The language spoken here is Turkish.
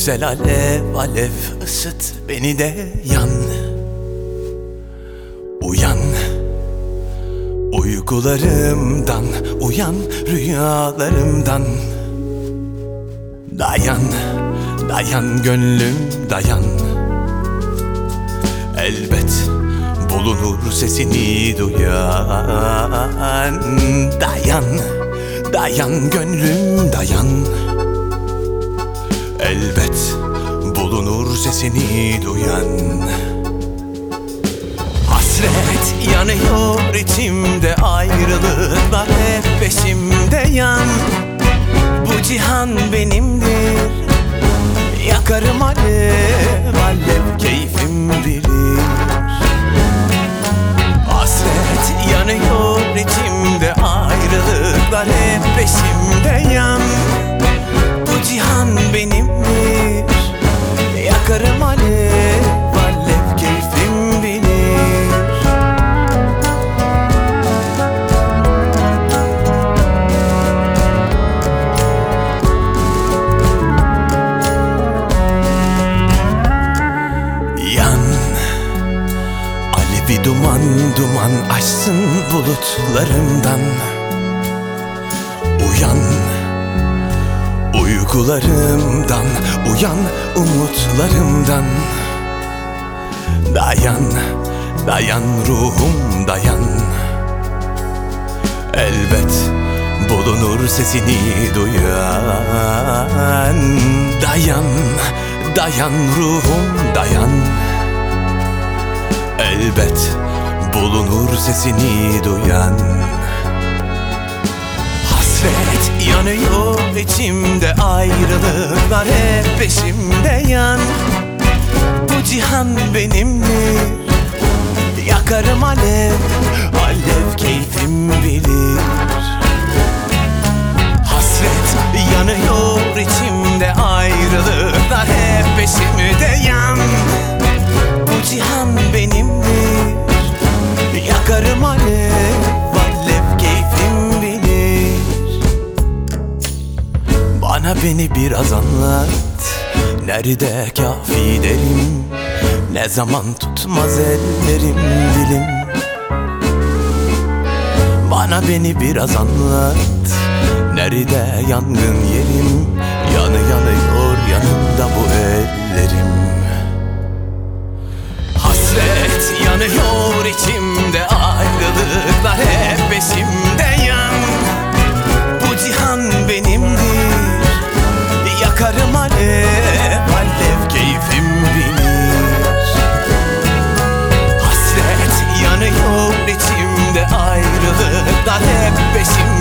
Yüksel alev alev, ısıt beni de yan. Uyan uykularımdan, uyan rüyalarımdan. Dayan, dayan gönlüm dayan. Elbet bulunur sesini duyan. Dayan, dayan gönlüm dayan. Elbet bulunur sesini duyan. Hasret yanıyor içimde, ayrılıklar hep peşimde yan. Bu cihan benimdir, yakarım alev alev, keyfim bilir. Hasret yanıyor içimde, ayrılıklar hep peşimde yan. Bu cihan benimdir, yakarım alev alev, keyfim bilir. Yan, alevi duman duman aşsın bulutlarımdan. Uyan uykularımdan, uyan umutlarımdan. Dayan, dayan ruhum dayan. Elbet bulunur sesini duyan. Dayan, dayan ruhum dayan. Elbet bulunur sesini duyan. Hasret yanıyor içimde, ayrılıklar hep peşimde yan. Bu cihan benimdir, yakarım alev alev, keyfim bilir. Hasret yanıyor içimde, ayrılıklar hep peşimde yan. Bu cihan benimdir, yakarım alev alev, keyfim bilir. Bana beni biraz anlat, nerede kafi derim? Ne zaman tutmaz ellerim dilim? Bana beni biraz anlat, nerede yangın yerim? Yanıyor yanımda bu ellerim. Hasret yanıyor içimde, ayrılıklar hep peşimde yan. Bu cihan benimdir, yakarım alev alev, keyfim bilir. Hasret yanıyor içimde, ayrılıklar hep peşimde